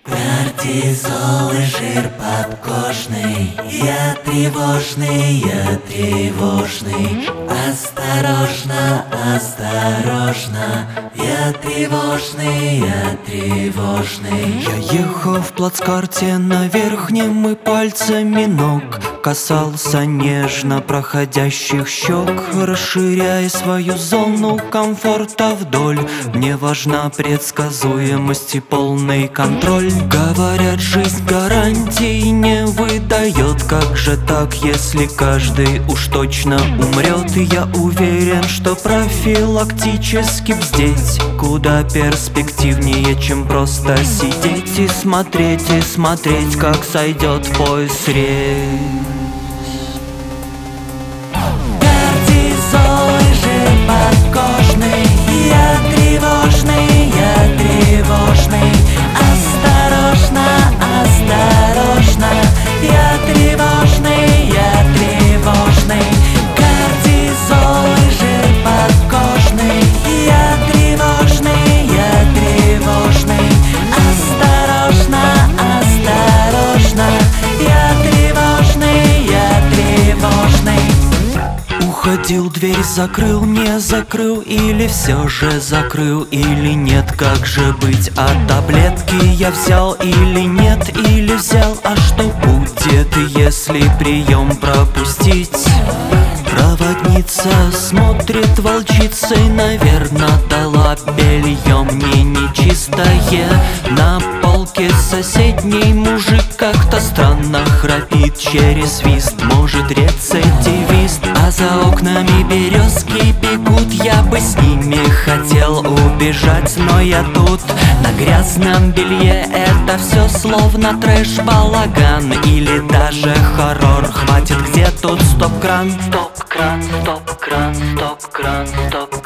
Кортизол и жир подкожный. Я тревожный, я тревожный. Осторожно, осторожно. Я тревожный, я тревожный. Я ехал в плацкарте на верхнем и пальцами ног касался нежно проходящих щек, расширяя свою зону комфорта вдоль. Мне важна предсказуемость и полный контроль. Говорят, жизнь гарантий не выдает. Как же так, если каждый уж точно умрет? И я уверен, что профилактически бздеть куда перспективнее, чем просто сидеть и смотреть, как сойдет поезд с рельс. Кортизол и жир подкожный. Я тревожный, я тревожный. Осторожно, осторожно. Я тревожный, я тревожный. Кортизол и жир подкожный. Я тревожный, я тревожный. Осторожно, осторожно. Я тревожный, я тревожный. Уходил, дверь закрыл, не закрыл, или все же закрыл, или нет? Как же быть? А таблетки я взял или нет? Или взял, а что будет, если прием пропустить? Проводница смотрит волчицей, наверно, дала белье мне нечистое. На полке соседний мужик как-то странно храпит через свист. Может, рецидивист, а за окнами березки бегут. Я бы с ними хотел убежать, но я тут на грязном белье. Это все словно трэш-балаган или даже хоррор. Хватит, где тут стоп-кран? Стоп-кран, стоп-кран, стоп-кран, стоп-кран.